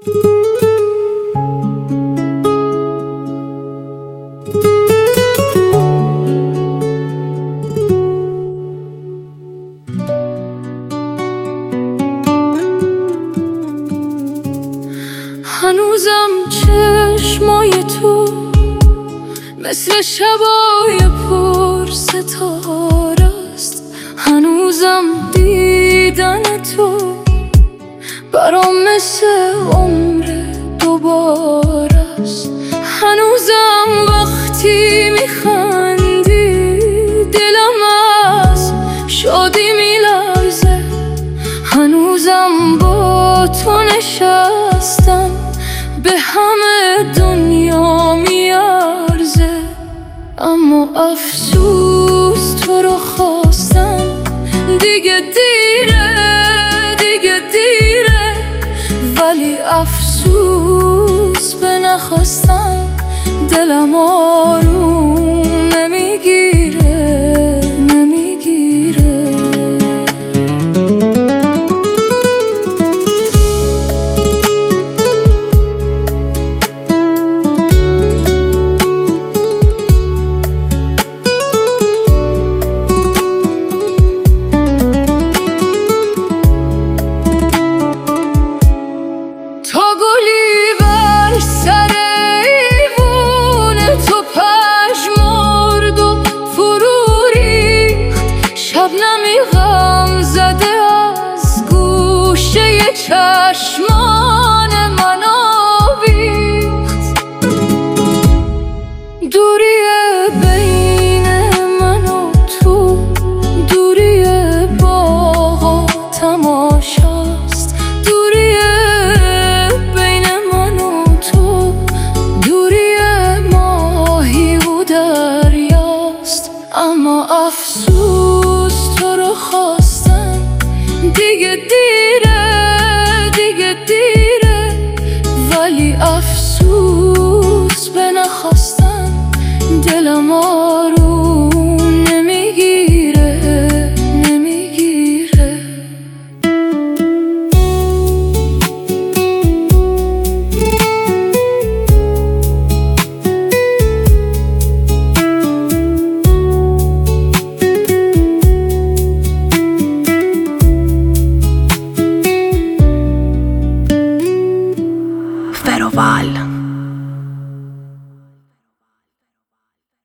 هنوزم چشمای تو مثل شبای پر ستاره است. هنوزم دیدن تو برام مثل عمر دوباره است. هنوزم وقتی میخندی دلم از شادی میلرزه. هنوزم با تو نشستم به همه دنیا میارزه. اما افسوس تو رو خواستم، دیگه دیره، دیگه دیره. ولی افسوس به نخواستم دلم آروم نمیگیره، نمیگیره. شبنمی غم زده از گوشه چشمان من آویخت. دوری بین من و تو، دوری باغ و تماشاست. دوری بین من و تو، دوری ماهی و دریاست. اما افسوس تو رو خواستم، دیگه دیره، دیگه دیره. ولی افسوس به نخواستم دلم